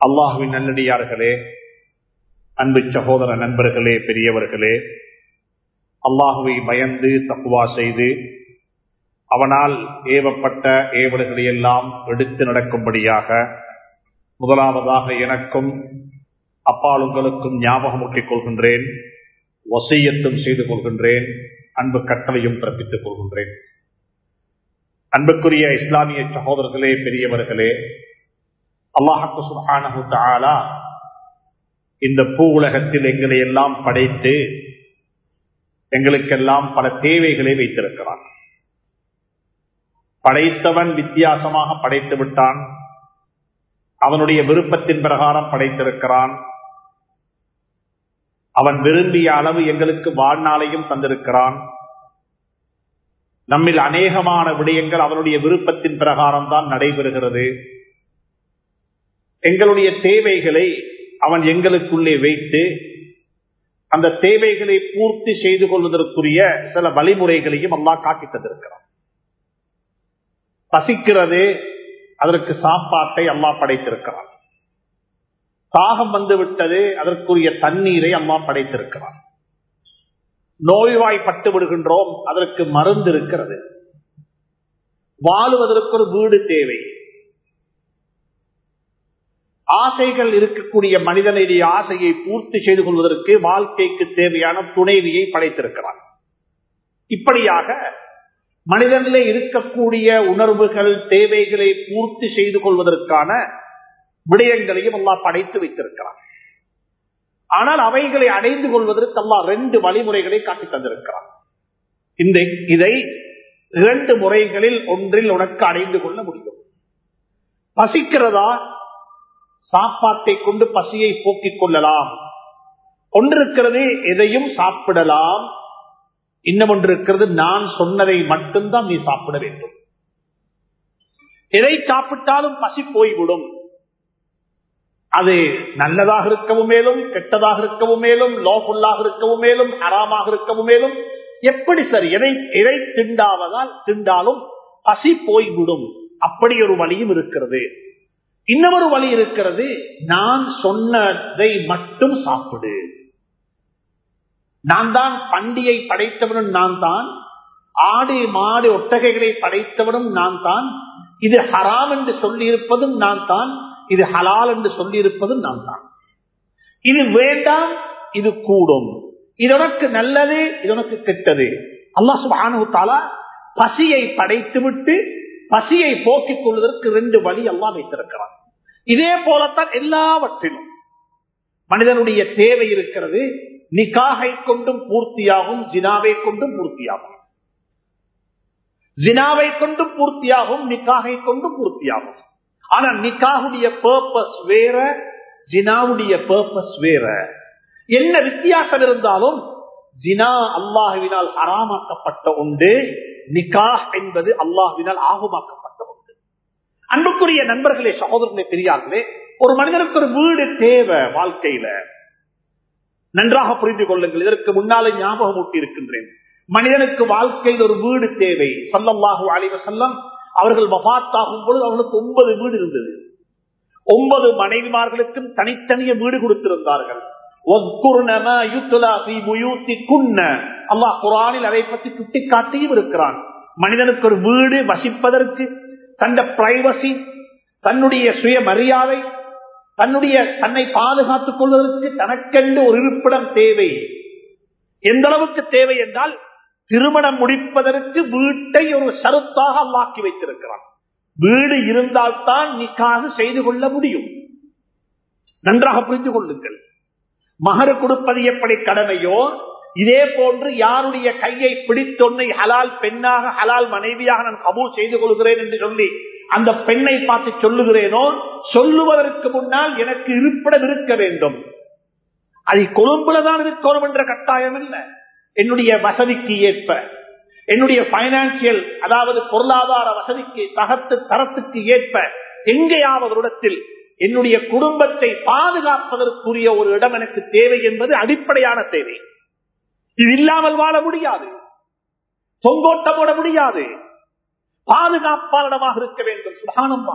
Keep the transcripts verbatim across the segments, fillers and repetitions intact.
அல்லாஹுவின் நல்லடியார்களே, அன்பு சகோதர நண்பர்களே, பெரியவர்களே, அல்லாஹுவை பயந்து தக்வா செய்து அவனால் ஏவப்பட்ட ஏவல்களை எல்லாம் எடுத்து நடக்கும்படியாக முதலாவதாக எனக்கும் அப்பால் உங்களுக்கும் ஞாபகமூட்டிக் கொள்கின்றேன், வசியத்தும் செய்து கொள்கின்றேன், அன்பு கட்டளையும் பிறப்பித்துக் கொள்கின்றேன். அன்புக்குரிய இஸ்லாமிய சகோதரர்களே, பெரியவர்களே, அல்லாஹ் சுப்ஹானஹு வ தஆலா இந்த பூ உலகத்தில் எங்களை எல்லாம் படைத்து எங்களுக்கெல்லாம் பல தேவைகளை வைத்திருக்கிறான். படைத்தவன் வித்தியாசமாக படைத்து விட்டான். அவனுடைய விருப்பத்தின் பிரகாரம் படைத்திருக்கிறான். அவன் விரும்பிய அளவு எங்களுக்கு வாழ்நாளையும் தந்திருக்கிறான். நம்மில் அநேகமான விடயங்கள் அவனுடைய விருப்பத்தின் பிரகாரம் தான் நடைபெறுகிறது. எங்களுடைய தேவைகளை அவன் எங்களுக்குள்ளே வைத்து அந்த தேவைகளை பூர்த்தி செய்து கொள்வதற்குரிய சில வழிமுறைகளையும் அல்லாஹ் காட்டி தந்திருக்கிறான். பசிக்கிறது, அதற்கு சாப்பாட்டை அல்லாஹ் படைத்திருக்கிறான். தாகம் வந்து விட்டது, அதற்குரிய தண்ணீரை அல்லாஹ் படைத்திருக்கிறான். நோய்வாய்ப்பட்டு விடுகின்றோம், அதற்கு மருந்து இருக்கிறது. வாழுவதற்கு ஒரு வீடு தேவை. ஆசைகள் இருக்கக்கூடிய மனிதனுடைய ஆசையை பூர்த்தி செய்து கொள்வதற்கு வாழ்க்கைக்கு தேவையான துணைவியை படைத்திருக்கிறான். இப்படியாக மனிதனிலே இருக்கக்கூடிய உணர்வுகள், தேவைகளை பூர்த்தி செய்து கொள்வதற்கான விடயங்களையும் அல்லாஹ் படைத்து வைத்திருக்கிறான். ஆனால் அவைகளை அடைந்து கொள்வதற்கு அல்லாஹ் ரெண்டு வழிமுறைகளை காட்டி தந்திருக்கிறான். இந்த இதை இரண்டு முறைகளில் ஒன்றில் உனக்கு அடைந்து கொள்ள முடியும். பசிக்கிறதா, சாப்பாட்டை கொண்டு பசியை போக்கிக் கொள்ளலாம். ஒன்றிருக்கிறது, எதையும் சாப்பிடலாம். இன்னும் ஒன்று இருக்கிறது, நான் சொன்னதை மட்டும்தான் நீ சாப்பிட வேண்டும். எதை சாப்பிட்டாலும் பசி போய்விடும். அது நல்லதாக இருக்கவும் மேலும், கெட்டதாக இருக்கவும் மேலும், லோஃபுல்லாக இருக்கவும் மேலும், ஹராமாக இருக்கவும் மேலும், எப்படி சரி, எதை எதை திண்டாவதால் திண்டாலும் பசி போய்விடும். அப்படி ஒரு வழியும் இருக்கிறது. இன்னொரு வழி இருக்கிறது, நான் சொன்னதை மட்டும் சாப்பிடு. நான் தான் பண்டிகை படைத்தவனும் நான் தான், ஆடு மாடு ஒட்டகைகளை படைத்தவனும் நான் தான், இது ஹராம் என்று சொல்லி இருப்பதும் நான் தான், இது ஹலால் என்று சொல்லி இருப்பதும் நான் தான். இது வேண்டாம், இது கூடும், இது உனக்கு நல்லது, இது உனக்கு கெட்டது. அல்லாஹ் சுப்ஹானஹு வ தஆலா பசியை படைத்துவிட்டு பசியை போக்கிக் கொள்வதற்கு ரெண்டு வழி அல்லாஹ் வைத்திருக்கிறான். இதே போலத்தான் எல்லாவற்றிலும் மனிதனுடைய தேவை இருக்கிறது. நிக்காகை கொண்டும் பூர்த்தியாகும், ஜினாவை கொண்டும் பூர்த்தியாகும். ஜினாவை கொண்டும் பூர்த்தியாகும், நிக்காகை கொண்டும் பூர்த்தியாகும். ஆனா நிக்காவுடைய பர்பஸ் வேற, ஜினாவுடைய பர்பஸ் வேற. என்ன வித்தியாசம் இருந்தாலும் ஜினா அல்லாஹுவினால் ஹராமாக்கப்பட்ட உண்டு, நிக்காஹ் என்பது அல்லாஹுவினால் ஆகுமாக்கப்பட்ட உண்டு. அன்புக்குரிய நண்பர்களே, சகோதரர்களே, பெரியார்களே, ஒரு மனிதனுக்கு ஒரு வீடு தேவை. வாழ்க்கையில நன்றாக புரிந்து கொள்ளுங்கள். இதற்கு முன்னாலே ஞாபகம் ஊட்டி இருக்கின்றேன். மனிதனுக்கு வாழ்க்கையில் ஒரு வீடு தேவை. ஸல்லல்லாஹு அலைஹி வஸல்லம் அவர்கள் வஃபாத்தாகும் பொழுது அவர்களுக்கு ஒன்பது வீடு இருந்தது. ஒன்பது மனைவிமார்களுக்கும் தனித்தனிய வீடு கொடுத்திருந்தார்கள். அல்லாஹ் குர்ஆனில் அதை பற்றி சுட்டிக்காட்டியும் இருக்கிறான். மனிதனுக்கு ஒரு வீடு வசிப்பதற்கு, தன்னுடைய பிரைவசி, தன்னுடைய சுயமரியாதை, தன்னுடைய தன்னை பாதுகாத்துக் கொள்வதற்கு தனக்கென்று ஒரு இருப்பிடம் தேவை. எந்த அளவுக்கு தேவை என்றால், திருமணம் முடிப்பதற்கு வீட்டை ஒரு ஷரத்தாக அல்லாஹ் வைத்திருக்கிறான். வீடு இருந்தால்தான் நிக்காஹ் செய்து கொள்ள முடியும். நன்றாக புரிந்து கொள்ளுங்கள். மஹர் கொடுப்பது எப்படி கடமையோ, இதே போன்று யாருடைய கையை பிடித்தொன்னை ஹலால் பெண்ணாக, ஹலால் மனைவியாக நான் கபூல் செய்து கொள்கிறேன் என்று சொல்லி அந்த பெண்ணை பார்த்து சொல்லுகிறேனோ, சொல்லுவதற்கு முன்னால் எனக்கு இருப்பிடம் இருக்க வேண்டும். அது கொழும்புலதான் இருக்கணும் என்ற கட்டாயம் இல்லை. என்னுடைய வசதிக்கு ஏற்ப, என்னுடைய பைனான்சியல், அதாவது பொருளாதார வசதிக்கு, தகத்து தரத்துக்கு ஏற்ப எங்கேயாவது இடத்தில் என்னுடைய குடும்பத்தை பாதுகாப்பதற்குரிய ஒரு இடம் எனக்கு தேவை என்பது அடிப்படையான தேவை. இது இல்லாமல் வாழ முடியாது, தொங்கோட்டம் போட முடியாது. பாதுகாப்பாளமாக இருக்க வேண்டும். சுப்ஹானல்லாஹ்.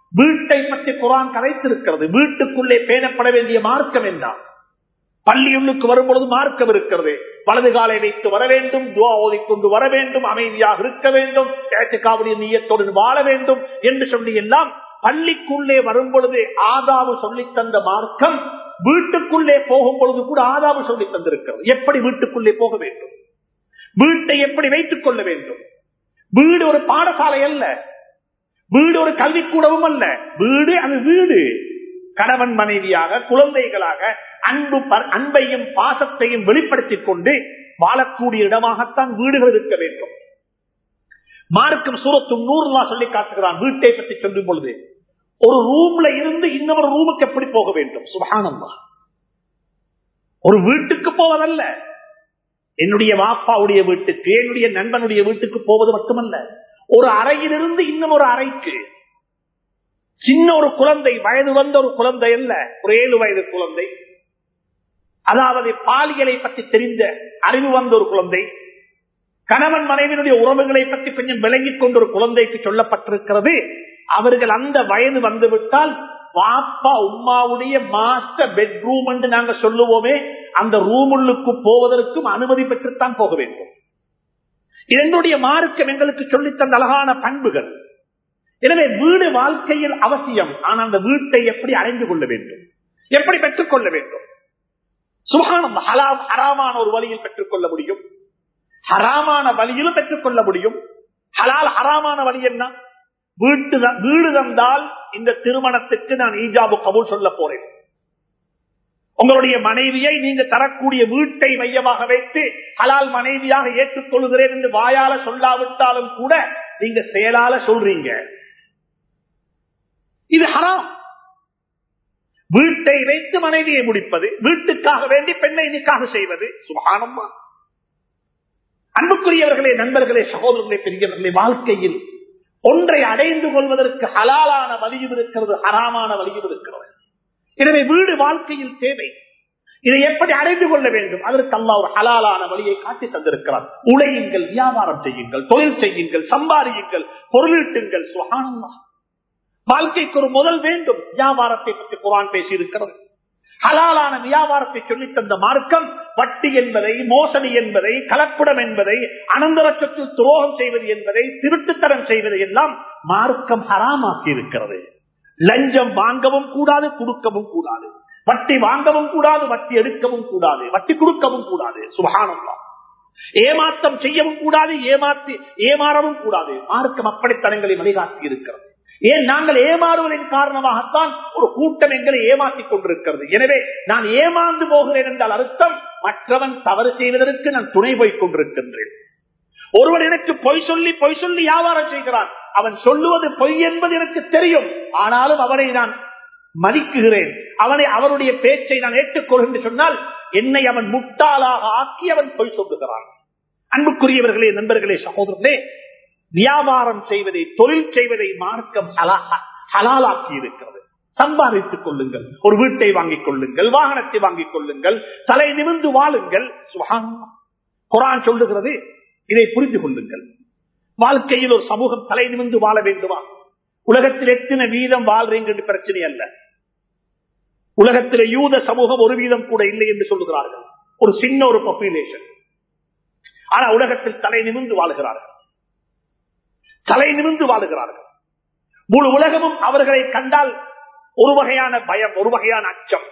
வீட்டை பற்றி குர்ஆன் கரைத்திருக்கிறது. வீட்டுக்குள்ளே பேணப்பட வேண்டிய மார்க்கம் என்ன? பள்ளியுள்ளுக்கு வரும்பொழுது மார்க்கம் இருக்கிறது. வலது காலை வைத்து வர வேண்டும், துஆ ஓதிக்கொண்டு வர வேண்டும், அமைதியாக இருக்க வேண்டும், இஅ்திகாஃபுடைய நிய்யத்தோடு வாழ வேண்டும் என்று சொல்லி எல்லாம் பள்ளிக்குள்ளே வரும் பொழுது ஆதாபு சொல்லி தந்த மார்க்கம் வீட்டுக்குள்ளே போகும் பொழுது கூட ஆதாபு சொல்லி தந்திருக்கிறது. எப்படி வீட்டுக்குள்ளே போக வேண்டும், வீட்டை எப்படி வைத்துக் கொள்ள வேண்டும். வீடு ஒரு பாடசாலை அல்ல, வீடு ஒரு கல்விக்கூடமும் அல்ல. வீடு அது வீடு. கணவன் மனைவியாக, குழந்தைகளாக அன்பு அன்பையும் பாசத்தையும் வெளிப்படுத்திக் கொண்டு வாழக்கூடிய இடமாகத்தான் வீடுகள் இருக்க வேண்டும். மார்க்கம் சூரத்து நூறுலா சொல்லி காட்டுகிறான். வீட்டை பற்றி சொல்லும் பொழுது ஒரு ரூம்ல இருந்து இன்னொரு ரூமுக்கு எப்படி போக வேண்டும். சுப்ஹானல்லாஹ். ஒரு வீட்டுக்கு போவதல்ல, என்னுடைய வாப்பாவுடைய வீட்டுக்கு, என்னுடைய நண்பனுடைய வீட்டுக்கு போவது மட்டுமல்ல, ஒரு அறையிலிருந்து இன்னும் ஒரு அறைக்கு. சின்ன ஒரு குழந்தை, வயது வந்த ஒரு குழந்தை அல்ல, ஒரு ஏழு வயது குழந்தை, அதாவது பாலியலை பற்றி தெரிந்த அறிவு வந்த ஒரு குழந்தை, கணவன் மனைவியினுடைய உறவுகளை பற்றி கொஞ்சம் விளங்கிக் கொண்ட ஒரு குழந்தைக்கு சொல்லப்பட்டிருக்கிறது, அவர்கள் அந்த வயது வந்துவிட்டால் பாப்பா உம்மாவுடைய மாஸ்டர் பெட்ரூம் என்று நாங்கள் சொல்லுவோமே, அந்த ரூமுள்ளுக்கு போவதற்கும் அனுமதி பெற்றுத்தான் போக வேண்டும். இதனுடைய மார்க்கம் எங்களுக்கு சொல்லித்தந்த அழகான பண்புகள். எனவே வீடு வாழ்க்கையில் அவசியம். ஆனால் அந்த வீட்டை எப்படி அடைந்து கொள்ள வேண்டும், எப்படி பெற்றுக் கொள்ள வேண்டும்? சுப்ஹானல்லாஹ். ஹலால் ஹராமான ஒரு வழியில் பெற்றுக் கொள்ள முடியும், ஹராமான வழியிலும் பெற்றுக் கொள்ள முடியும். ஹலால் ஹராமான வழி என்ன? வீட்டு வீடு தந்தால் இந்த திருமணத்துக்கு நான் ஈஜாபு கபூல் சொல்ல போறேன். உங்களுடைய மனைவியை நீங்க தரக்கூடிய வீட்டை மையமாக வைத்து ஹலால் மனைவியாக ஏற்றுக்கொள்கிறேன் என்று வாயால சொல்லாவிட்டாலும் கூட நீங்க செயலால சொல்றீங்க, இது ஹராம். வீட்டை வைத்து மனைவியை முடிப்பது, வீட்டுக்காக வேண்டி பெண்ணை நிக்காஹ் செய்வது, சுப்ஹானல்லாஹ். அன்புக்குரியவர்களே, நண்பர்களே, சகோதரர்களே, பெரியவர்களே, வாழ்க்கையில் ஒன்றை அடைந்து கொள்வதற்கு ஹலாலான வழியும் இருக்கிறது, ஹராமான வழியும் இருக்கிறது. எனவே வீடு வாழ்க்கையில் தேவை. இதை எப்படி அடைந்து கொள்ள வேண்டும்? அதற்கு அல்லாஹ் ஒரு ஹலாலான வழியை காட்டி தந்திருக்கிறார். உழையுங்கள், வியாபாரம் செய்யுங்கள், தொழில் செய்யுங்கள், சம்பாதியுங்கள், பொருளீட்டுங்கள். சுப்ஹானல்லாஹ். வாழ்க்கைக்கு ஒரு முதல் வேண்டும். வியாபாரத்தை பற்றி குர்ஆன் பேசி இருக்கிறது. ஹலாலான வியாபாரத்தை சொல்லித் தந்த மார்க்கம் வட்டி என்பதை, மோசடி என்பதை, கலப்படம் என்பதை, அனந்தர சொத்து துரோகம் செய்வது என்பதை, திருட்டுத்தனம் செய்வதை எல்லாம் மார்க்கம் ஹராமாக்கி இருக்கிறது. லஞ்சம் வாங்கவும் கூடாது, கொடுக்கவும் கூடாது. வட்டி வாங்கவும் கூடாது, வட்டி எடுக்கவும் கூடாது, வட்டி கொடுக்கவும் கூடாது. சுப்ஹானல்லாஹ். ஏமாற்றம் செய்யவும் கூடாது, ஏமாற்றி ஏமாறவும் கூடாது. மார்க்கம் அப்படித்தனங்களை வழிகாட்டி இருக்கிறது. ஏன் நாங்கள் ஏமாறுவதன் காரணமாகத்தான் ஒரு கூட்டம் எங்களை ஏமாற்றிக் கொண்டிருக்கிறது. எனவே நான் ஏமாந்து போகிறேன் என்றால் அர்த்தம் மற்றவன் தவறு செய்வதற்கு நான் துணை போய் கொண்டிருக்கின்றேன். ஒருவன் எனக்கு பொய் சொல்லி பொய் சொல்லி வியாபாரம் செய்கிறான், அவன் சொல்லுவது பொய் என்பது எனக்கு தெரியும், ஆனாலும் அவனை நான் மதிக்குகிறேன், அவனை அவருடைய பேச்சை நான் ஏற்றுக்கொள்கிறேன் என்று சொன்னால் என்னை அவன் முட்டாளாக ஆக்கி அவன் பொய் சொல்லுகிறான். அன்புக்குரியவர்களே, நண்பர்களே, சகோதரர்களே, வியாபாரம் செய்வதை, தொழில் செய்வதை மார்க்கம் ஹலாலாக்கி இருக்கிறது. சம்பாதித்துக் கொள்ளுங்கள், ஒரு வீட்டை வாங்கிக் கொள்ளுங்கள், வாகனத்தை வாங்கிக் கொள்ளுங்கள், தலை நிமிர்ந்து வாழுங்கள். சுப்ஹானல்லாஹ். குர்ஆன் சொல்லுகிறது, இதை புரிந்து கொள்ளுங்கள். வாழ்க்கையில் ஒரு சமூகம் தலை நிமிர்ந்து வாழ வேண்டுமா? உலகத்தில் எத்தனை வீதம் வாழ்றீங்க என்று பிரச்சனை அல்ல. உலகத்தில் யூத சமூகம் ஒரு வீதம் கூட இல்லை என்று சொல்லுகிறார்கள், ஒரு சின்ன ஒரு பாப்புலேஷன். ஆனா உலகத்தில் தலை நிமிர்ந்து வாழுகிறார்கள், தலை நிமிர்ந்து வாழுகிறார்கள். முழு உலகமும் அவர்களை கண்டால் ஒரு வகையான பயம், ஒரு வகையான அச்சம்.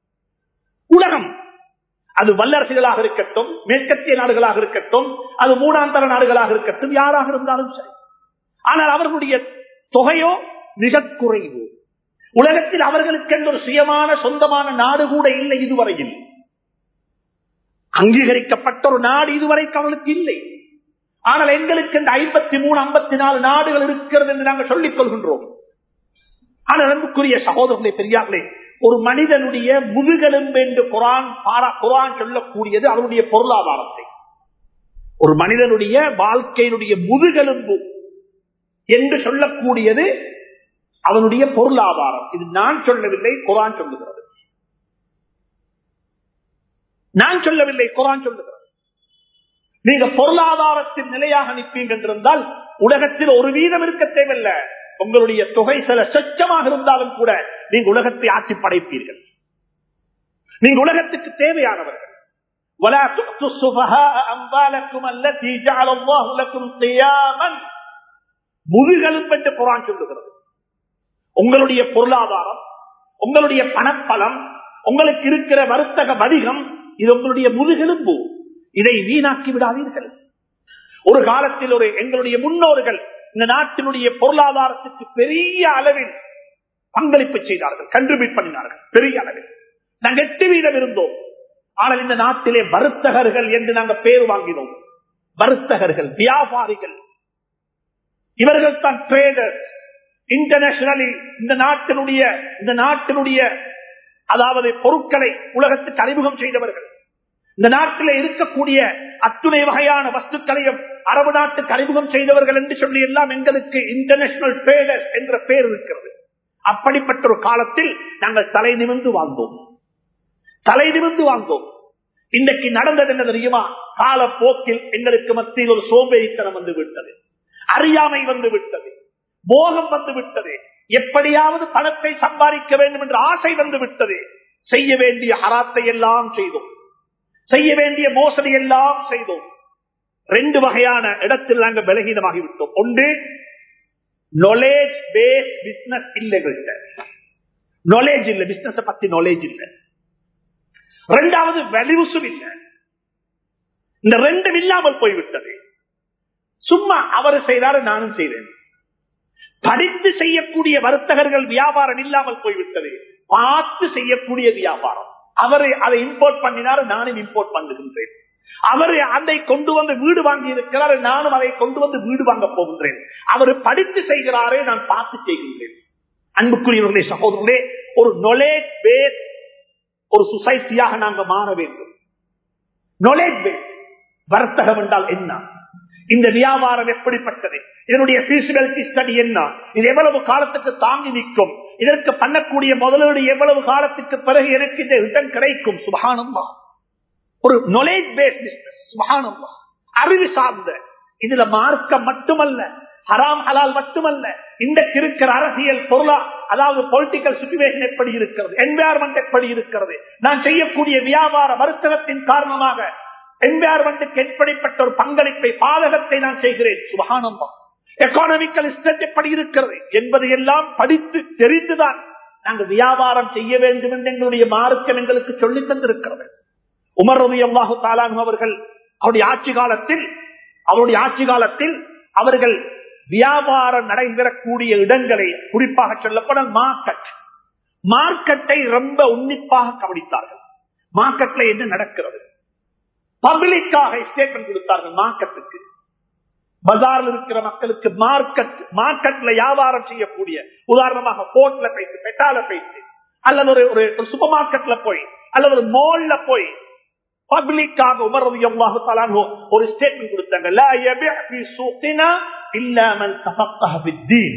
உலகம் அது வல்லரசுகளாக இருக்கட்டும், மேற்கத்திய நாடுகளாக இருக்கட்டும், அது மூணாந்தர நாடுகளாக இருக்கட்டும், யாராக இருந்தாலும் சரி. ஆனால் அவர்களுடைய தொகையோ மிக குறைவு. உலகத்தில் அவர்களுக்கு ஒரு சுயமான சொந்தமான நாடு கூட இல்லை இதுவரையில். அங்கீகரிக்கப்பட்ட ஒரு நாடு இதுவரைக்கும் அவர்களுக்கு இல்லை. ஆனால் எங்களுக்கு இந்த ஐம்பத்தி மூணு ஐம்பத்தி நாலு நாடுகள் இருக்கிறது என்று நாங்கள் சொல்லிக் கொள்கின்றோம். ஆனால் அன்புக்குரிய சகோதரர்களே, பெரியார்களே, ஒரு மனிதனுடைய முதுகெலும்பு என்று குர்ஆன் குர்ஆன் சொல்லக்கூடியது அவனுடைய பொருளாதாரத்தை. ஒரு மனிதனுடைய வாழ்க்கையினுடைய முதுகெலும்பு என்று சொல்லக்கூடியது அவனுடைய பொருளாதாரம். இது நான் சொல்லவில்லை, குர்ஆன் சொல்லுகிறது. நான் சொல்லவில்லை, குர்ஆன் சொல்லுகிறது. நீங்க பொருளாதாரத்தின் நிலையாக நிற்பீங்க என்றிருந்தால் உலகத்தில் ஒரு வீதம் இருக்க தேவையில்லை, உங்களுடைய தொகை சில சொச்சமாக இருந்தாலும் கூட நீங்க உலகத்தை ஆட்சி படைப்பீர்கள். நீங்க உலகத்துக்கு தேவையானவர்கள். முதுகெலும்பு என்று குர்ஆன் சொல்லுகிறது. உங்களுடைய பொருளாதாரம், உங்களுடைய பணப்பலம், உங்களுக்கு இருக்கிற வர்த்தக வணிகம், இது உங்களுடைய முதுகெலும்பு. இதை வீணாக்கி விடாதீர்கள். ஒரு காலத்தில் ஒரு எங்களுடைய முன்னோர்கள் இந்த நாட்டினுடைய பொருளாதாரத்துக்கு பெரிய அளவில் பங்களிப்பு செய்தார்கள், கண்ட்ரிபியூட் பண்ணினார்கள் பெரிய அளவில். நாங்கள் எட்டு வீதம் இருந்தோம். ஆனால் இந்த நாட்டிலே வர்த்தகர்கள் என்று நாங்கள் பேர் வாங்கினோம். வர்த்தகர்கள், வியாபாரிகள், இவர்கள் தான் ட்ரேடர்ஸ். இன்டர்நேஷனலி இந்த நாட்டினுடைய இந்த நாட்டினுடைய அதாவது பொருட்களை உலகத்துக்கு அறிமுகம் செய்தவர்கள். இந்த நாட்டில் இருக்கக்கூடிய அத்துணை வகையான வஸ்துக்களையும் அரபு நாட்டுக்கு அறிமுகம் செய்தவர்கள் என்று சொல்லி எல்லாம் எங்களுக்கு இன்டர்நேஷனல் ட்ரேடர்ஸ் என்ற பெயர் இருக்கிறது. அப்படிப்பட்ட ஒரு காலத்தில் நாங்கள் தலை நிமிர்ந்து வாழ்ந்தோம் தலை நிமிர்ந்து வாழ்ந்தோம். இன்றைக்கு நடந்தது என்ன தெரியுமா? காலப்போக்கில் எங்களுக்கு மத்தியில் ஒரு சோம்பேறித்தனம் வந்து விட்டது, அறியாமை வந்து விட்டது, மோகம் வந்து விட்டது, எப்படியாவது பணத்தை சம்பாதிக்க வேண்டும் என்ற ஆசை வந்து விட்டது. செய்ய வேண்டிய ஹராத்தை எல்லாம் செய்தோம், செய்ய வேண்டிய மோசடி எல்லாம் செய்தோம். ரெண்டு வகையான இடத்தில் நாங்கள் பலகீனமாகிவிட்டோம். ஒன்று, நாலேஜ் பேஸ் பிசினஸ் இல்லைகிட்ட நாலேஜ் இல்லை, பிசினஸ் பத்தி நாலேஜ் இல்லை. ரெண்டாவது, வேல்யூஸும் இல்லை. இந்த ரெண்டும் இல்லாமல் போய்விட்டது. சும்மா அவர் செய்தாரு, நானும் செய்தேன். படித்து செய்யக்கூடிய வர்த்தகர்கள் வியாபாரம் இல்லாமல் போய்விட்டது. பார்த்து செய்யக்கூடிய வியாபாரம். அவரை அதை இம்போர்ட் பண்ணினாரு, நானும் இம்போர்ட் பண்ணுகின்றேன். அவர் அதை கொண்டு வந்து வீடு வாங்கி இருக்கிறார், நானும் அதை கொண்டு வந்து வீடு வாங்க போகின்றேன். அவர் படித்து செய்கிறாரே, நான் பார்த்து செய்கின்றேன். அன்புக்குரியவர்களே, சகோதரர்களே, ஒரு நாலேஜ் பேஸ் ஒரு சொசைட்டியாக நாங்கள் மாற வேண்டும். நாலேஜ் பேஸ் வர்த்தகம் என்றால் என்ன, இந்த வியாபாரம் எப்படிப்பட்டது, இதனுடைய feasibility study என்ன, இது எவ்வளவு காலத்துக்கு தாங்கி நிற்கும், இதற்கு பண்ணக்கூடிய முதலீடு எவ்வளவு காலத்துக்கு பிறகு எனக்கு இந்த ரிட்டர்ன் கிடைக்கும். சுப்ஹானல்லாஹ், ஒரு நாலேஜ் பேஸ் பிசினஸ். சுப்ஹானல்லாஹ், அறிவு சார்ந்த. இதுல மார்க்கம் மட்டுமல்ல, ஹராம் ஹலால் மட்டுமல்ல, இன்றைக்கு இருக்கிற அரசியல் பொருளா அதாவது பொலிட்டிக்கல் சிச்சுவேஷன் எப்படி இருக்கிறது, என்வாயர்மெண்ட் எப்படி இருக்கிறது, நான் செய்யக்கூடிய வியாபார வர்த்தகத்தின் காரணமாக என்வாயர்மெண்ட்டுக்கு எப்படிப்பட்ட ஒரு பங்களிப்பை பாதகத்தை நான் செய்கிறேன். சுப்ஹானல்லாஹ், எக்கானமிக்கல் ஸ்ட்ரென்த் எப்படி இருக்கிறது என்பதை எல்லாம் படித்து தெரிந்துதான் நாங்கள் வியாபாரம் செய்ய வேண்டும் என்று எங்களுடைய மார்க்கம் எங்களுக்கு சொல்லித் தந்திருக்கிறது. உமர் ரலியல்லாஹு தஆலா அன்ஹு அவர்கள் அவருடைய ஆட்சி காலத்தில் அவருடைய ஆட்சி காலத்தில் அவர்கள் வியாபாரம் நடைபெறக்கூடிய இடங்களை, குறிப்பாக சொல்லப்படும் மார்க்கெட் மார்க்கெட்டை ரொம்ப உன்னிப்பாக கவனித்தார்கள். மார்க்கெட்ல என்ன நடக்கிறது, பப்ளிக்காக ஸ்டேட்மெண்ட் கொடுத்தார்கள். மார்க்கெட்டுக்கு, பஜார்ல இருக்கிற மக்களுக்கு மார்க்கெட் மார்க்கெட்ல வியாபாரம் செய்யக்கூடிய, உதாரணமாக போர்ட்ல போயிட்டு, பெட்டால போயிட்டு, அல்லது ஒரு ஒரு சூப்பர் மார்க்கெட்ல போய், அல்லது ஒரு மால்ல போய் பப்ளிக்காக உமர் ரலியல்லாஹு தஆலா அன்ஹு ஒரு ஸ்டேட்மெண்ட் கொடுத்தாங்க. லா யபிஅ ஃபீ சூகினா இல்லா மன் தஃபக்கஹ ஃபித்தீன்.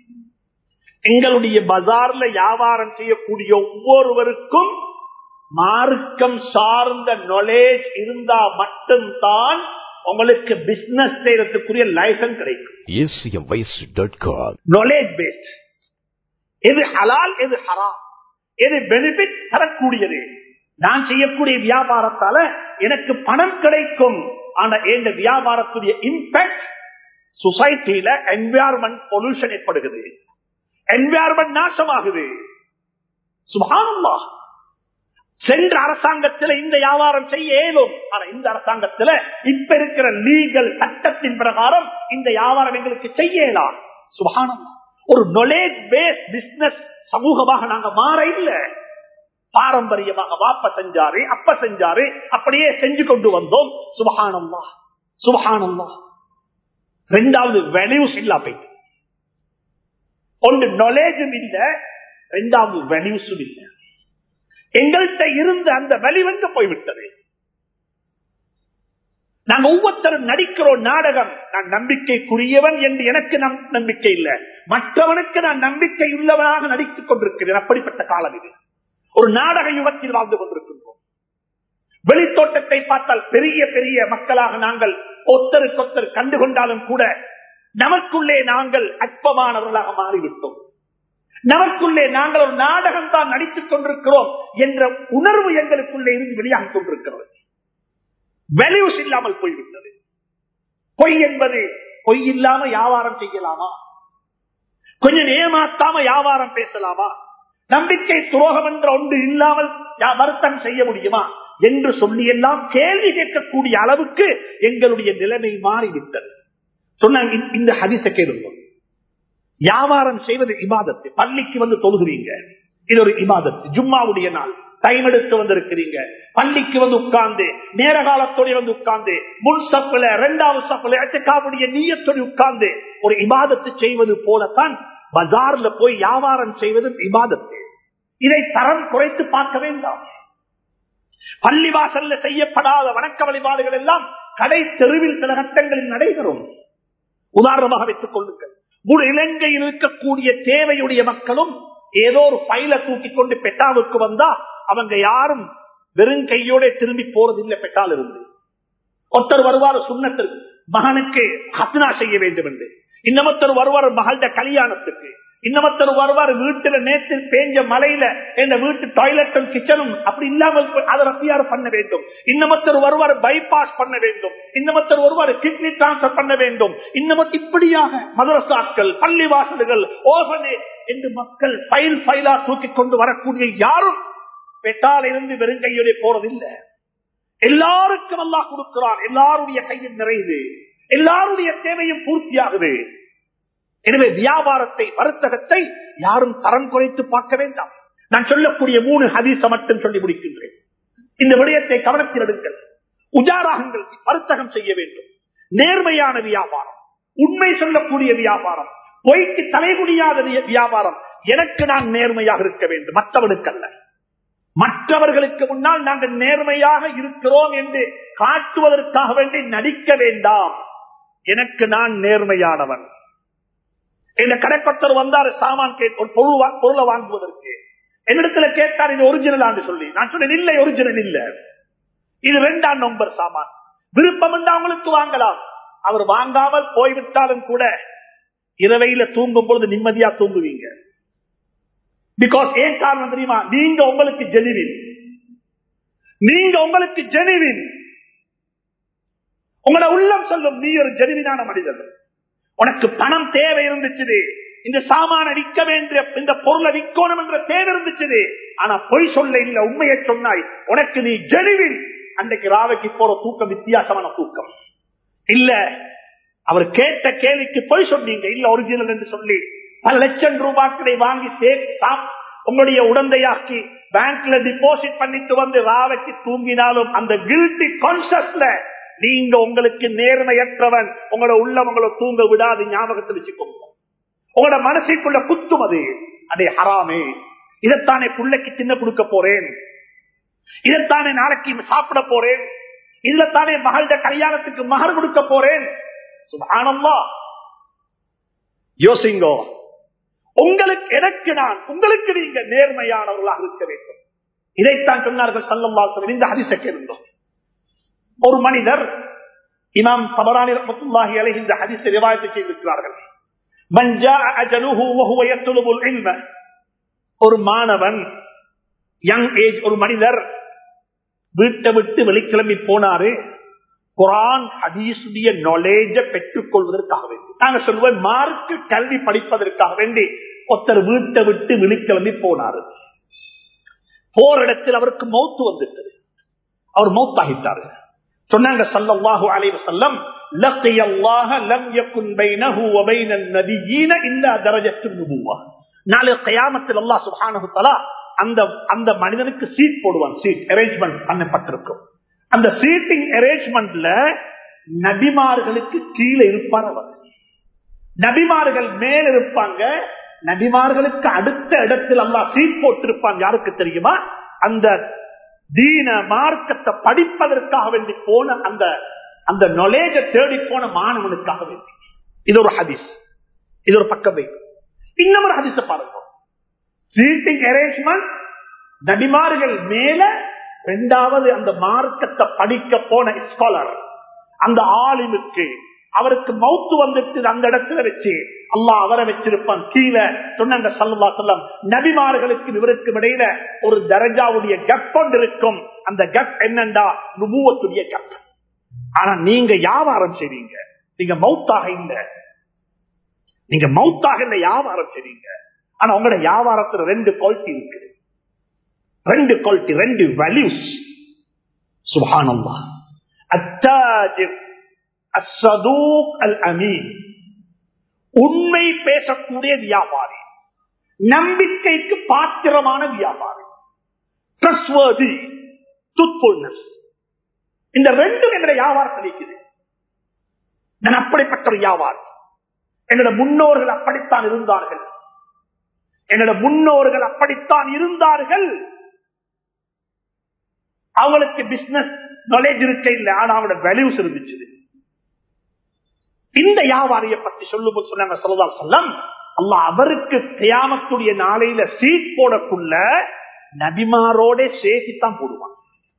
எங்களுடைய பஜார்ல வியாபாரம் செய்யக்கூடிய ஒவ்வொருவருக்கும் மார்க்கம் சார்ந்த நாலேஜ் இருந்தா மட்டும்தான் உங்களுக்கு பிசினஸ் செய்யறதுக்குரிய லைசன்ஸ் கிடைக்கும். நாலேஜ் பேஸ்ட், எது ஹலால் எது ஹராம், எது பெனிஃபிட் தரக்கூடியது. நான் செய்யக்கூடிய வியாபாரத்தால எனக்கு பணம் கிடைக்கும், ஆனா இந்த வியாபாரத்துடைய இம்பாக்ட் சொசைட்டியில என்வாயர்மெண்ட் பொல்யூஷன் ஏற்படுகிறது, என்வாயர்மெண்ட் நாசமாகுது. சுப்ஹானல்லாஹ், சென்ற அரசாங்கத்தில் இந்த வியாபாரம் செய்ய இயலும், ஆனா இந்த அரசாங்கத்தில் இப்ப இருக்கிற லீகல் சட்டத்தின் பிரகாரம் இந்த வியாபாரம் எங்களுக்கு செய்யலாம். சுப்ஹானல்லாஹ், ஒரு நாலேஜ் பேஸ் பிசினஸ் சமூகமாக நாங்க மாற இல்ல. பாரம்பரியமாக வாப்ப செஞ்சாரு, அப்ப செஞ்சாரு, அப்படியே செஞ்சு கொண்டு வந்தோம். சுப்ஹானல்லாஹ், சுப்ஹானல்லாஹ். ரெண்டாவது, வேல்யூஸ் இல்ல போயிட்டு. ஒன்று நாலேஜும் இல்ல, ரெண்டாவது வேல்யூஸும் இல்ல. எங்கள்கிட்ட இருந்த அந்த வெளிவந்து போய்விட்டது. நாங்க ஒவ்வொருத்தரும் நடிக்கிறோம் நாடகம். நான் நம்பிக்கைக்குரியவன் என்று எனக்கு நம்பிக்கை இல்லை, மற்றவனுக்கு நான் நம்பிக்கை உள்ளவனாக நடித்துக் கொண்டிருக்கிறேன். அப்படிப்பட்ட காலம் இது. ஒரு நாடக யுகத்தில் வாழ்ந்து கொண்டிருக்கின்றோம். வெளித்தோட்டத்தை பார்த்தால் பெரிய பெரிய மக்களாக நாங்கள் ஒத்தருக்கு ஒத்தர் கண்டுகொண்டாலும் கூட நமக்குள்ளே நாங்கள் அற்பமானவர்களாக மாறிவிட்டோம். நமக்குள்ளே நாங்கள் ஒரு நாடகம் தான் நடித்துக் கொண்டிருக்கிறோம் என்ற உணர்வு எங்களுக்குள்ளே இருந்து வெளியாகிக் கொண்டிருக்கிறது. வேல்யூஸ் இல்லாமல் போய்விட்டது. பொய் என்பது பொய் இல்லாம வியாபாரம் செய்யலாமா? கொஞ்சம் ஏமாத்தாம வியாபாரம் பேசலாமா? நம்பிக்கை துரோகம் என்ற ஒன்று இல்லாமல் வர்த்தகம் செய்ய முடியுமா என்று சொல்லி எல்லாம் கேள்வி கேட்கக்கூடிய அளவுக்கு எங்களுடைய நிலைமை மாறிவிட்டது. சொன்னாங்க, இந்த ஹதீஸை கேளுங்க. வியாபாரம் செய்வது இபாதத்து. பள்ளிக்கு வந்து தொழுகிறீங்க, இது ஒரு இபாதத்து. ஜும்மாவுடைய நாள் டைம் எடுத்து வந்திருக்கிறீங்க, பள்ளிக்கு வந்து உட்கார்ந்து நேர காலத்தோட வந்து உட்கார்ந்து முன் சப்புல இரண்டாவது சப்புல எத்தக்காவுடைய நீயத்தோடு உட்கார்ந்து ஒரு இபாதத்து செய்வது போலத்தான் பஜார்ல போய் வியாபாரம் செய்வது இபாதத்து. இதை தரம் குறைத்து பார்க்க வேண்டாம். பள்ளிவாசல்ல செய்யப்படாத வணக்க வழிபாடுகள் எல்லாம் கடை தெருவில் சில கட்டங்களில் நடைபெறும். உதாரணமாக வைத்துக் கொள்ளுங்கள், முழு இலங்கையில் இருக்கக்கூடிய தேவையுடைய மக்களும் ஏதோ ஒரு பைல தூக்கி கொண்டு பெட்டாவுக்கு வந்தா அவங்க யாரும் வெறும் கையோட திரும்பி போறதில்லை. பெட்டால் இருந்து ஒருத்தர் வருவார் சுண்ணத்திற்கு, மகனுக்கு ஹத்னா செய்ய வேண்டும் என்று. இன்னமொத்தர் வருவார் மகள கல்யாணத்துக்கு. இன்னமொத்தர் வருவார் வீட்டுல நேற்று பேஞ்ச மலையில இந்த வீட்டு டாய்லெட்டும் கிச்சனும் அப்படி இல்லாமல் அதை ரப்பியார் பண்ண வேண்டும். இன்னமொத்தர் வருவார் பைபாஸ் பண்ண வேண்டும். இன்னமொத்தர் வருவார் கிட்னி டிரான்ஸ்பர் பண்ண வேண்டும். இன்னமொத்த இப்படியாக மதரசாக்கள், பள்ளிவாசல்கள், ஓபனேஜ் என்று மக்கள் பைல் பைலா தூக்கி கொண்டு வரக்கூடிய யாரும் பெட்டால் இருந்து வெறுங்கையோட போறதில்லை. எல்லாருக்கும் அல்லாஹ் கொடுக்கிறான். எல்லாருடைய கையில் நிறைவு, எல்லாருடைய தேவையும் பூர்த்தியாகுது. எனவே வியாபாரத்தை, வர்த்தகத்தை யாரும் தரம் குறைத்து பார்க்க வேண்டாம். நான் சொல்லக்கூடிய மூணு ஹதீஸை மட்டும் சொல்லி முடிக்கின்றேன். இந்த விடயத்தை கவனத்தில் எடுங்கள். உஜாராகங்கள் வர்த்தகம் செய்ய வேண்டும். நேர்மையான வியாபாரம், உண்மை சொல்லக்கூடிய வியாபாரம், பொய்க்கு தலைகுடியாத வியாபாரம். எனக்கு நான் நேர்மையாக இருக்க வேண்டும், மற்றவனுக்கு அல்ல. மற்றவர்களுக்கு முன்னால் நாங்கள் நேர்மையாக இருக்கிறோம் என்று காட்டுவதற்காக வேண்டி நடிக்க வேண்டாம். எனக்கு நான் நேர்மையானவன். இந்த கடைப்பத்தர் வந்தார் சாமான் கேட்டு ஒரு பொருளை வாங்குவதற்கு. என்னிடத்துல கேட்டார், இது ஒரிஜினல் சொல்லி. நான் சொன்னேன், இல்லை ஒரிஜினல் இல்ல, இது இரண்டாம் நம்பர் சாமான். விருப்பம் என்று அவங்களுக்கு வாங்கலாம். அவர் வாங்காமல் போய்விட்டாலும் கூட இரவையில தூங்கும் பொழுது நிம்மதியா தூங்குவீங்க. பிகாஸ் ஏன் காரணம் தெரியுமா? நீங்க உங்களுக்கு ஜெனிவின், நீங்க உங்களுக்கு ஜெனிவின். உங்களோட உள்ளம் சொல்லும், நீ ஒரு ஜெனிவினான மனிதன். உனக்கு பணம் தேவை இருந்துச்சு, இந்த சாமான விற்க வேண்டிய இந்த பொருளை விற்கணும் என்ற தேவை இருந்துச்சு. ஆனா பொய் சொல்ல இல்ல, உண்மையை சொன்னாய். உனக்கு நீ ஜெனிவின். அன்றைக்கு ராவைக்கு போற தூக்கம் வித்தியாசமான தூக்கம் இல்ல. அவர் கேட்ட கேள்விக்கு பொய் சொன்னீங்க, இல்ல ஒரிஜினல் என்று சொல்லி பல லட்சம் ரூபாய்களை வாங்கி சேர்த்தா உங்களுடைய உடந்தையாக்கி பேங்க்ல டிபாசிட் பண்ணிட்டு வந்து ராவைக்கு தூங்கினாலும் அந்த கில்ட்டி கான்சியஸ்ல நீங்க உங்களுக்கு நேர்மையற்றவன். உங்களோட உள்ளம் உங்களை தூங்க விடாது, ஞாபகத்தில் வச்சுக்கோங்க. உங்களோட மனசுக்குள்ள குத்தும் அது, அதே ஹராமே. இதைத்தானே பிள்ளைக்கு சின்ன கொடுக்க போறேன், இதைத்தானே நாளைக்கு சாப்பிட போறேன், இதுலத்தானே மகள கல்யாணத்துக்கு மகர் கொடுக்க போறேன். சுப்ஹானல்லாஹ். யோசிங்கோ, உங்களுக்கு எனக்கு நான், உங்களுக்கு நீங்க நேர்மையானவர்களாக இருக்க வேண்டும். இதைத்தான் சொன்னார்கள் ஸல்லல்லாஹு அலைஹி வஸல்லம். இந்த ஹதீஸை கேளுங்க. ஒரு மனிதர், இமாம் தபரானி ரஹ்மத்துல்லாஹி அலைஹி இந்த ஹதீஸை ரிவாயத் செய்திருக்கிறார்கள். மன் ஜாஅ அஜலுஹு வஹுவ யத்லுபுல் இல்ம, ஒரு மாணவன், யங் ஏஜ் ஒரு மனிதர் வீட்டை விட்டு வெளிக்கிளம்பி போனாரு குர்ஆன் ஹதீஸுடைய நாலேஜ பெற்றுக் கொள்வதற்காக வேண்டி. நாங்க சொல்லுவோம் மார்க்கு கல்வி படிப்பதற்காக வேண்டி ஒருத்தர் வீட்டை விட்டு வெளிக்கிளம்பி போனாரு. போற இடத்தில் அவருக்கு மௌத்து வந்துட்டது, அவர் மௌத்தாகிட்டாரு. சொன்னாங்க ஸல்லல்லாஹு அலைஹி வஸல்லம், லக்கியல்லாஹ லம் யகுன் பைனஹு வ பைனன் நபிய்யீன இல்லா தரஜத்துன் நுபுவா. நாளை கியாமத்தில் அல்லாஹ் சுப்ஹானஹு வ தஆலா அந்த அந்த மனிதனுக்கு சீட் போடுவான். சீட் அரேஞ்ச்மெண்ட் பண்ணப்பட்டிருக்கும். அந்த சீட்டிங் அரேஞ்ச்மெண்ட்ல நபிமார்களுக்கு கீழே இருப்பார் அவர். நபிமார்கள் மேல இருப்பாங்க, நபிமார்களுக்கு அடுத்த இடத்தில் அல்லாஹ் சீட் போட்டிருப்பான். யாருக்கு தெரியுமா? அந்த தீன மார்க்கத்தை படிப்பதற்காக வேண்டி போன அந்த அந்த நாலேஜ தேடி போன மாணவனுக்காக வேண்டி. இது ஒரு ஹதீஸ், இது ஒரு பக்கம். இன்னொரு ஹதீஸை பாருங்க. சீட்டிங் அரேஞ்ச்மெண்ட் நபிமார்கள் மேல, இரண்டாவது அந்த மார்க்கத்தை படிக்க போன ஸ்காலர், அந்த ஆலிமுக்கு அவருக்கு மௌத்து வந்துட்டு அந்த இடத்துல வச்சு அல்லாஹ் அவரை வச்சிருப்பான் கீழே. சொன்னாங்க ஸல்லல்லாஹு அலைஹி வஸல்லம், நபிமார்களுக்கு இவருக்கும் இடையில ஒரு தரஜாவுடைய கப் கொண்டு இருக்கும். அந்த கப் என்னண்டா நுபுவத்துடைய கப். ஆனா நீங்க வியாபாரம் செய்வீங்க, நீங்க மௌத்தாக இல்ல, நீங்க மௌத்தாக இல்ல வியாபாரம் செய்வீங்க. ஆனா உங்களோட வியாபாரத்துல ரெண்டு குவாலிட்டி இருக்கு, ரெண்டு குவாலிட்டி, ரெண்டு வேல்யூஸ். சுப்ஹானல்லாஹ். அத்தாஜிர் அஸ்ஸதூக் அல் அமீன், உண்மை பேசக்கூடிய வியாபாரி, நம்பிக்கைக்கு பாத்திரமான வியாபாரி, ட்ரஸ்ட்வர்தி, ட்ரூத்ஃபுல்னஸ். இந்த ரெண்டும் என்னுடைய வியாபாரத்தில் இருக்குது. நான் அப்படிப்பட்ட ஒரு வியாபாரி. என்னோட முன்னோர்கள் அப்படித்தான் இருந்தார்கள், என்னோட முன்னோர்கள் அப்படித்தான் இருந்தார்கள். அவங்களுக்கு பிசினஸ் நாலேஜ் இருக்க இல்லை, ஆனா அவங்களோட வேல்யூஸ் இருந்துச்சு. இந்த வியாபாரியை பத்தி சொல்லும் சொன்னாங்க ஸல்லல்லாஹு அலைஹி வஸல்லம், அல்லாஹ் அவருக்கு கியாமத்துடைய நாளையில சீட் போடக்குள்ள நபிமாரோட சேர்த்துதான் போடுவான்.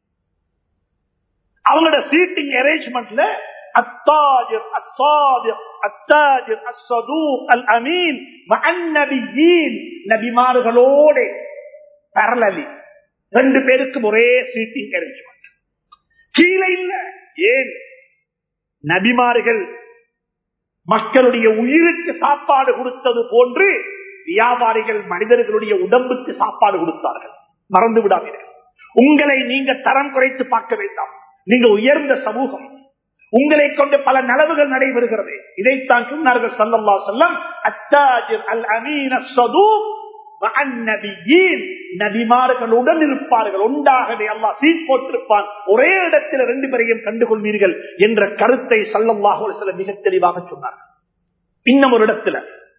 அவங்களோட சீட்டிங் அரேஞ்ச்மெண்ட்ல அத்தாஜிர் அஸ்ஸாதிக் அத்தாஜிர் அஸ்ஸதூக் அல் அமீன் மஅன் நபியீன், நபிமார்களோட parallel ரெண்டு பேருக்கும் ஒரே சீட்டிங் அரேஞ்ச்மெண்ட், கீழே இல்ல. ஏன்? நபிமார்கள் மக்களுடைய உயிருக்கு சாப்பாடு கொடுத்தது போன்று வியாபாரிகள் மனிதர்களுடைய உடம்புக்கு சாப்பாடு கொடுத்தார்கள். மறந்து விடாதீர்கள். உங்களை நீங்க தரம் குறைத்து பார்க்க வேண்டாம். நீங்க உயர்ந்த சமூகம், உங்களை கொண்டு பல நலவுகள் நடைபெறுகிறது. இதைத்தான் சொன்னார்கள் ஸல்லல்லாஹு அலைஹி வஸல்லம், அத்தாஜிர் அல் அமீன் அஸ்ஸதூக் வஅன் நபியீன், நபிமார்களுடன் இருப்பார்கள், ஒன்றாகவே அல்லாஹ் சீட் போட்டிருப்பான், ஒரே இடத்தில் ரெண்டு பேரையும் கண்டுகொள்வீர்கள் என்ற கருத்தை ஸல்லல்லாஹு அலைஹி வஸல்லம் மிக தெளிவாக சொன்னார்கள். இன்னும் ஒரு இடத்துல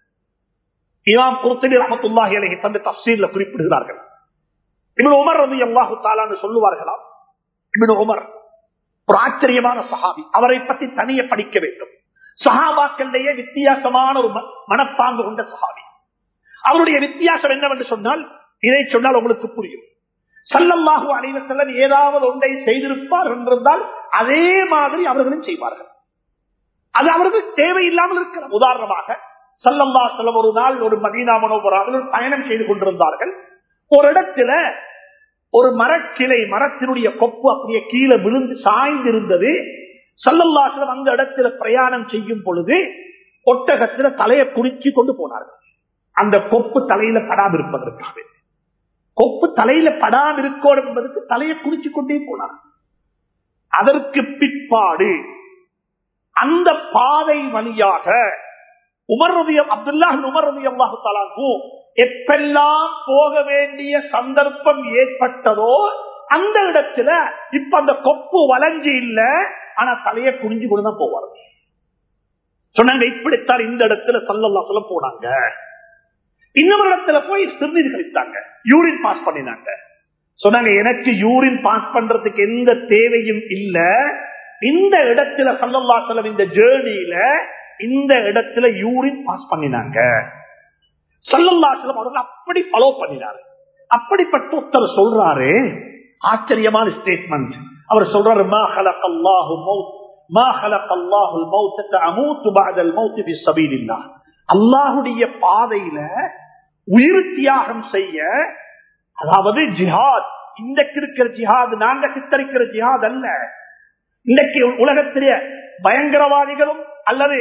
இமாம் குர்துபி ரஹ்மத்துல்லாஹி அலைஹி தந்த தஃசீர்ல குறிப்பிடுகிறார்கள், இப்னு உமர் ரலியல்லாஹு தஆலா ன்னு சொல்லுவார்களாம். இப்னு உமர் ஒரு ஆச்சரியமான சஹாபி, அவரை பற்றி தனியே படிக்க வேண்டும். சஹாபாக்களிடையே வித்தியாசமான ஒரு மனப்பாங்கு கொண்ட சஹாபி. அவருடைய வித்தியாசம் என்னவென்று சொன்னால், இதை சொன்னால் உங்களுக்கு புரியும். ஸல்லல்லாஹு அலைஹி வஸல்லம் ஏதாவது ஒன்றை செய்திருப்பார் என்றிருந்தால் அதே மாதிரி அவர்களும் செய்வார்கள். அது அவர்களுக்கு தேவையில்லாமல் இருக்கிறது. உதாரணமாக ஸல்லல்லாஹு அலைஹி வஸல்லம் ஒரு நாள் ஒரு மதீனா முனவ்வராவில் பயணம் செய்து கொண்டிருந்தார்கள். ஒரு இடத்துல ஒரு மரக்கிளை, மரத்தினுடைய கொப்பு அப்படியே கீழே விழுந்து சாய்ந்திருந்தது. ஸல்லல்லாஹு அலைஹி வஸல்லம் அந்த இடத்துல பிரயாணம் செய்யும் பொழுது ஒட்டகத்துல தலையை குடிச்சு கொண்டு போனார்கள். அந்த கொப்பு தலையில படாம இருப்பதற்காக, கொப்பு தலையில படாம இருக்கணும் என்பதற்கு தலையை குடிச்சு கொண்டே போனார். அதற்கு பிற்பாடு அந்த பாதை வழியாக உமர் ரலியல்லாஹு அப்துல்லாஹ் உமர் ரலியல்லாஹு தஆலா எப்பெல்லாம் போக வேண்டிய சந்தர்ப்பம் ஏற்பட்டதோ அந்த இடத்துல இப்ப அந்த கொப்பு வளைஞ்சு இல்ல, ஆனா தலையை குனிஞ்சு கொண்டுதான் போவார். சொன்னாங்க, இப்படித்தான் இந்த இடத்துல ஸல்லல்லாஹு அலைஹி வஸல்லம் போனாங்க. இன்னொரு இடத்துல போய் சிறுநீர் கழித்தாங்க, யூரின் பாஸ் பண்ணினாங்க. சொன்னாங்க, எனக்கு யூரின் பாஸ் பண்றதுக்கு எந்த தேவையும் இல்ல, இந்த இடத்துல ஸல்லல்லாஹு அலைஹி வஸல்லம் இந்த ஜேர்னியில இந்த இடத்துல யூரின் பாஸ் பண்ணினாங்க. ஸல்லல்லாஹு அலைஹி வஸல்லம் அவர்கள் அப்படி ஃபாலோ பண்ணினாரு. அப்படிப்பட்ட ஒருத்தர் சொல்றாரு, ஆச்சரியமான ஸ்டேட்மெண்ட். அவர் சொல்றாரு, மா ஹலகல்லாஹு மௌத் மா ஹலகல்லாஹுல் மௌத்த அமூது பஅதல் மௌத் ஃபீ ஸபீலில்லாஹ். அல்லாஹ்வுடைய பாதையில உயிர் தியாகம் செய்ய, அதாவது ஜிஹாத், இன்றைக்கு இருக்கிற ஜிஹாத் நாங்க சித்தரிக்கிற ஜிஹாத் அல்ல. இன்றைக்கு உலகத்திலே பயங்கரவாதிகளும் அல்லது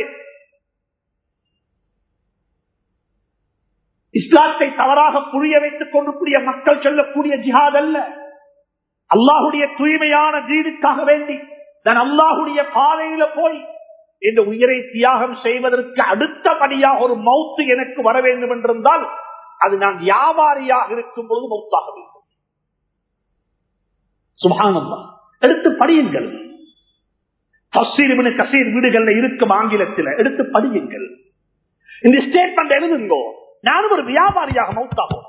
இஸ்லாத்தை தவறாக புரிய வைத்துக் கொண்டிருக்கூடிய மக்கள் சொல்லக்கூடிய ஜிஹாத் அல்ல. அல்லாஹுடைய தூய்மையான தீனுக்காக வேண்டி நான் அல்லாஹுடைய பாதையில போய் இந்த உயிரை தியாகம் செய்வதற்கு அடுத்தபடியாக ஒரு மௌத்து எனக்கு வர வேண்டும் என்றிருந்தால் அது நான் வியாபாரியாக இருக்கும் பொழுது மௌத்தாக வேண்டும். சுப்ஹானல்லாஹ். எடுத்து படியுங்கள். தஃசீர் இப்னு கஸீர் வீடுகள்ல இருக்கும் ஆங்கிலத்தில் எடுத்து படியுங்கள். இந்த ஸ்டேட்மெண்ட் எழுதுங்கோ, நானும் ஒரு வியாபாரியாக மௌத்தாகும்,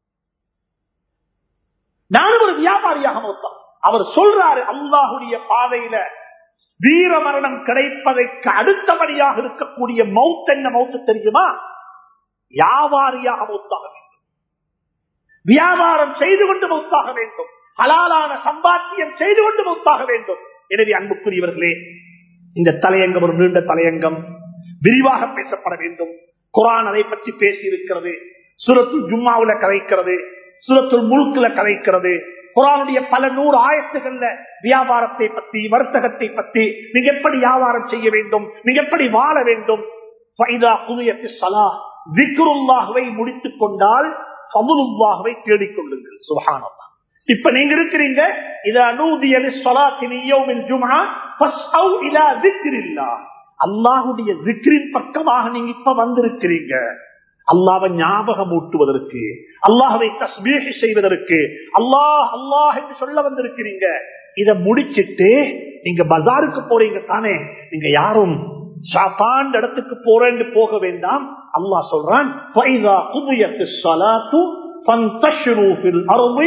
நானும் ஒரு வியாபாரியாக மௌத்தாகும். அவர் சொல்றாரு, அல்லாஹுடைய பாதையில வீர மரணம் கிடைப்பதற்கு அடுத்தபடியாக இருக்கக்கூடிய மௌத் என்ன மௌத்து தெரியுமா? வியாபாரியாக மௌத்தாக வேண்டும், வியாபாரம் செய்து கொண்டு மௌத்தாக வேண்டும், ஹலாலான சம்பாத்தியம் செய்து கொண்டு மௌத்தாக வேண்டும். எனவே அன்புக்குரியவர்களே, இந்த தலையங்கம் ஒரு நீண்ட தலையங்கம், விரிவாக பேசப்பட வேண்டும். குர்ஆன் அதை பற்றி பேசி இருக்கிறது. சூரத்துல் ஜும்ஆவுல கதைக்கிறது, சூரத்துல் முல்க்ல கதைக்கிறது. குர்ஆனுடைய பல நூறு ஆயத்துகள்ல வியாபாரத்தை பற்றி, வர்த்தகத்தை பற்றி, நீங்க எப்படி வியாபாரம் செய்ய வேண்டும், நீங்க எப்படி வாழ வேண்டும். ஃபைதா குதியத்திஸ் ஸலாஹ், திக்ருல்லாஹ்வை முடித்துக் கொண்டால் ஃபதுலுல்லாஹ்வை தேடிக் கொள்ளுங்கள். சுப்ஹானல்லாஹ். இப்ப நீங்க இருக்கிறீங்க, இதா நூதிய லிஸ்ஸலாத்தி மின் யௌமில் ஜும்ஆ ஃபஸ்அவ் இலா திக்ரில்லாஹ், அல்லாஹ்வுடைய திக்ரின் பக்கமாக நீங்க இப்ப வந்திருக்கிறீங்க. அல்லாஹ்வை ஞாபகம் ஊட்டுவதற்கு, அல்லாஹ்வை தஸ்பீஹ் செய்வதற்கு, அல்லாஹ் அல்லாஹ் என்று சொல்ல வந்திருக்கிறீங்க. இத முடிச்சிட்டு நீங்க பஜாருக்கு போறீங்க தானே, நீங்க யாரும் ஷாத்தான் இடத்துக்கு போறேன்னு போக வேண்டாம். அல்லாஹ் சொல்றான், ஃபைதா குதியத்திஸ் ஸலாத்து ஃபன்தஷிரு ஃபில் அர்தி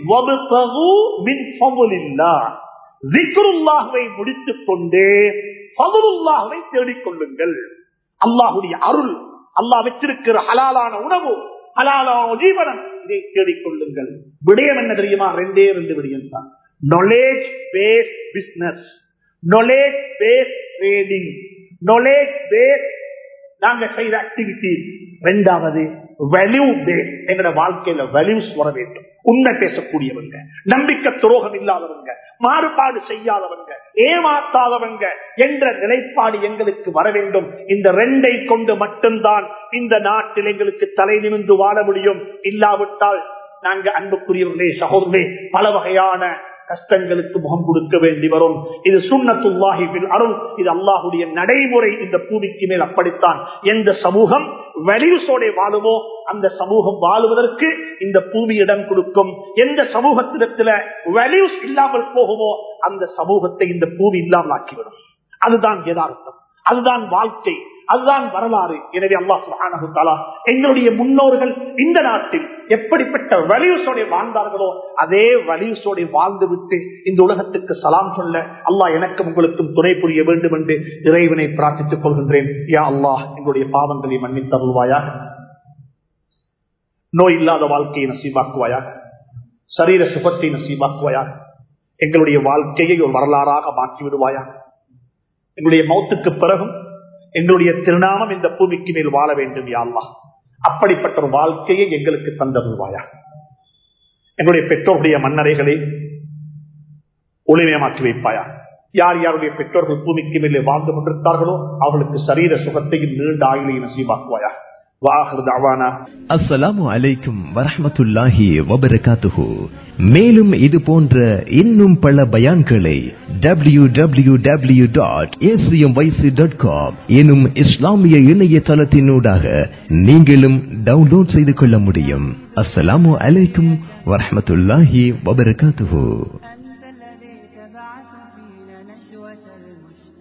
வப்தகு மின் ஃபضலில்லாஹ், திக்ருல்லாஹ்வை முடித்துக் கொண்டே ஃபضலுல்லாஹ்வை தேடிக் கொள்ளுங்கள். அல்லாஹ்வுடைய அருள், அல்லாஹ் வச்சிருக்கிற ஹலாலான உணவு, ஹலாலான ஜீவனம், இதை தேடிக் கொள்ளுங்கள். விடயம் என்ன தெரியுமா? ரெண்டே ரெண்டு விடயம் தான். Knowledge based business, knowledge based trading, knowledge based நாங்க செய்த ஆக்டிவிட்டி. ரெண்டாவது வேல்யூ பேஸ்ட், எங்களோட வாழ்க்கையில வேல்யூஸ் வர வேண்டும். உண்மை பேசக்கூடியவங்க, நம்பிக்கை துரோகம் இல்லாதவங்க, மாறுபாடு செய்யாதவங்க, ஏமாத்தாதவங்க என்ற நிலைப்பாடு எங்களுக்கு வர வேண்டும். இந்த ரெண்டை கொண்டு மட்டும்தான் இந்த நாட்டில் எங்களுக்கு தலை நிமிர்ந்து வாழ முடியும். இல்லாவிட்டால் நாங்க அன்புக்குரியவர்களே, சகோதரர்களே, பல வகையான கஷ்டங்களுக்கு முகம் கொடுக்க வேண்டி வரும். இது சுன்னத்துல்லாஹி பில் அருள், இது அல்லாஹுடைய நடைமுறை இந்த பூமிக்கு மேல். அப்படித்தான் எந்த சமூகம் வேல்யூஸோட வாழுமோ அந்த சமூகம் வாழுவதற்கு இந்த பூமி இடம் கொடுக்கும். எந்த சமூகத்திடத்துல வேல்யூஸ் இல்லாமல் போகுமோ அந்த சமூகத்தை இந்த பூமி இல்லாமல் ஆக்கிவிடும். அதுதான் யதார்த்தம், அதுதான் வாழ்க்கை, அதுதான் வரலாறு. எனவே அல்லாஹ் சுப்ஹானஹு வ தஆலா எங்களுடைய முன்னோர்கள் இந்த நாட்டில் எப்படிப்பட்ட வேல்யூஸோட வாழ்ந்தார்களோ அதே வேல்யூஸோட வாழ்ந்து விட்டு இந்த உலகத்துக்கு சலாம் சொல்ல அல்லாஹ் எனக்கும் உங்களுக்கும் துணை புரிய வேண்டும் என்று இறைவனை பிரார்த்தித்துக் கொள்கின்றேன். யா அல்லாஹ், எங்களுடைய பாவங்களை மன்னித்தருள்வாயாக, நோய் இல்லாத வாழ்க்கையை நசீபாக்குவாயாக, சரீர சுகத்தை நசீபாக்குவாயாக, எங்களுடைய வாழ்க்கையை ஒரு வரலாறாக மாற்றி விடுவாயாக. எங்களுடைய மௌத்துக்கு பிறகும் எங்களுடைய திருநாமம் இந்த பூமிக்கு மேல் வாழ வேண்டும். யா அல்லாஹ், அப்படிப்பட்ட ஒரு வாழ்க்கையை எங்களுக்கு தந்தருள்வாயா. எங்களுடைய பெற்றோருடைய மன்னரைகளை ஒளிமயமாக்கி வைப்பாயா. யார் யாருடைய பெற்றோர்கள் பூமிக்கு மேலே வாழ்ந்து கொண்டிருந்தார்களோ அவர்களுக்கு சரீர சுகத்தையும் நீண்ட ஆயுளையும் நசீபாக்குவாயா. அஸ்ஸலாமு அலைக்கும் வரஹ்மத்துல்லாஹி வபரகாத்துஹு. மேலும் இது போன்ற இன்னும் பல பயான்களை W W W dot A C M Y C dot com எனும் இஸ்லாமிய இணையதளத்தினூடாக நீங்களும் டவுன்லோட் செய்து கொள்ள முடியும். அஸ்ஸலாமு அலைக்கும் வரஹ்மத்துல்லாஹி வபரகாத்துஹு.